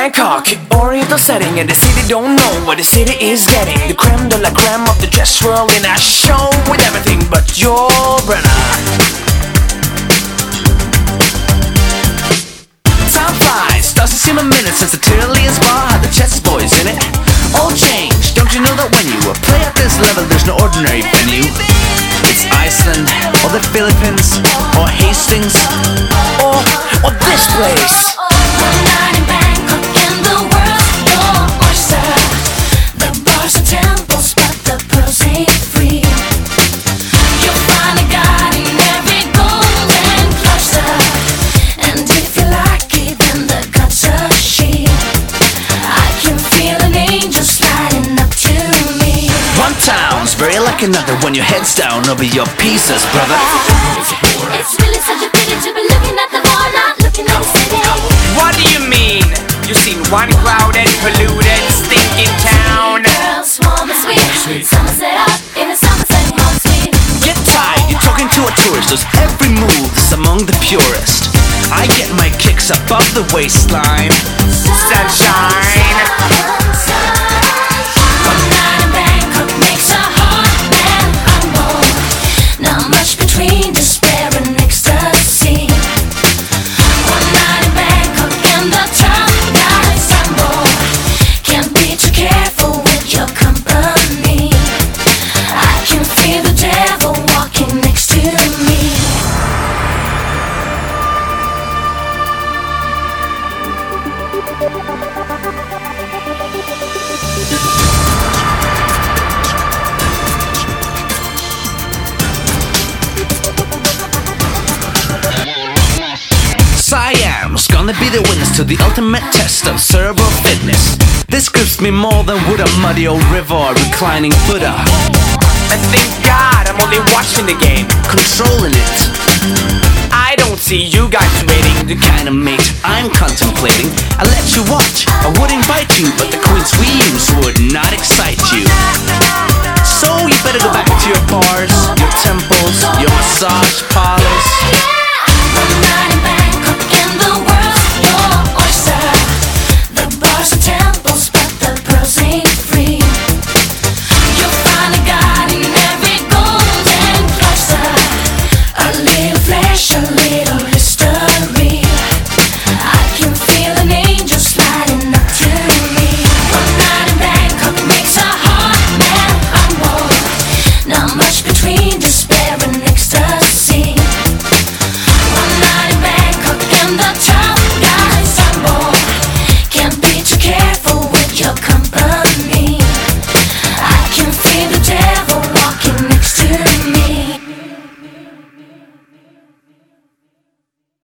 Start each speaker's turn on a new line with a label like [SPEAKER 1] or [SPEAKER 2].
[SPEAKER 1] Bangkok, Oriental setting, and the city don't know what the city is getting. The creme de la creme of the chess world in a show with everything but your Brenna. Time flies, doesn't seem a minute since the Tyroleans bar had the chess boys in it. All changed, don't you know that when you play at this level there's no ordinary venue? It's Iceland, or the Philippines, or Hastings, or this place.
[SPEAKER 2] One night in Bangkok and the world's your oyster. The bars are temples but the pearls ain't free. You'll find a god in every golden cloister, and if you like it then the gods are she. I can feel an angel sliding up to me.
[SPEAKER 1] One town's very like another when your head's down over your pieces, brother.
[SPEAKER 2] It's really such a pity to be looking at the bar, not looking at the city.
[SPEAKER 3] What do you mean? You seen one crowded, polluted, stinking town?
[SPEAKER 2] Girls warm and sweet, Somerset up in the Somerset home suite.
[SPEAKER 1] Get tired, you're talking to a tourist whose every move is among the purest. I get my kicks above the waistline.
[SPEAKER 3] Sunshine.
[SPEAKER 2] One night in Bangkok makes a heart man humble. Not much between despair and ecstasy. One night in Bangkok and the town guys stumble. Can't be too careful with your company. I can feel the devil walking next to me.
[SPEAKER 1] Siam's gonna be the witness to the ultimate test of cerebral fitness. This grips me more than would a muddy old river or reclining Buddha.
[SPEAKER 3] And thank God I'm only watching the game,
[SPEAKER 1] Controlling it,
[SPEAKER 3] I don't see you guys waiting.
[SPEAKER 1] the kind of mate I'm contemplating. I let you watch, I would invite you, but the queen's weaves would not excite you. So you better go back to your bars, your temples, your massage parlors.